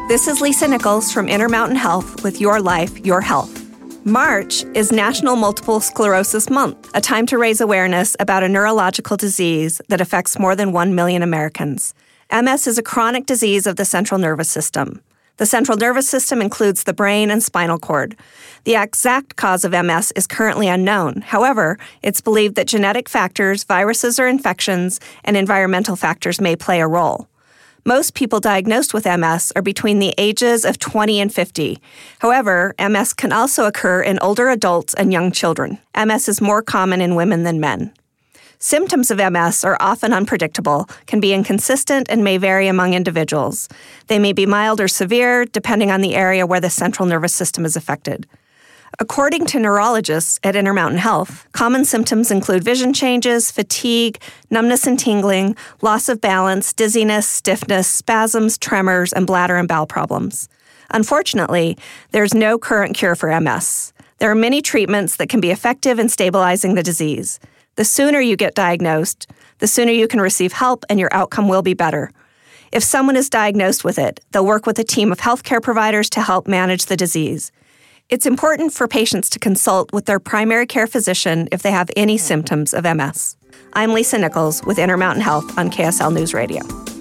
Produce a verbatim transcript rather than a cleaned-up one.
This is Lisa Nichols from Intermountain Health with Your Life, Your Health. March is National Multiple Sclerosis Month, a time to raise awareness about a neurological disease that affects more than one million Americans. M S is a chronic disease of the central nervous system. The central nervous system includes the brain and spinal cord. The exact cause of M S is currently unknown. However, it's believed that genetic factors, viruses or infections, and environmental factors may play a role. Most people diagnosed with M S are between the ages of twenty and fifty. However, M S can also occur in older adults and young children. M S is more common in women than men. Symptoms of M S are often unpredictable, can be inconsistent, and may vary among individuals. They may be mild or severe, depending on the area where the central nervous system is affected. According to neurologists at Intermountain Health, common symptoms include vision changes, fatigue, numbness and tingling, loss of balance, dizziness, stiffness, spasms, tremors, and bladder and bowel problems. Unfortunately, there's no current cure for M S. There are many treatments that can be effective in stabilizing the disease. The sooner you get diagnosed, the sooner you can receive help and your outcome will be better. If someone is diagnosed with it, they'll work with a team of healthcare providers to help manage the disease. It's important for patients to consult with their primary care physician if they have any symptoms of M S. I'm Lisa Nichols with Intermountain Health on K S L News Radio.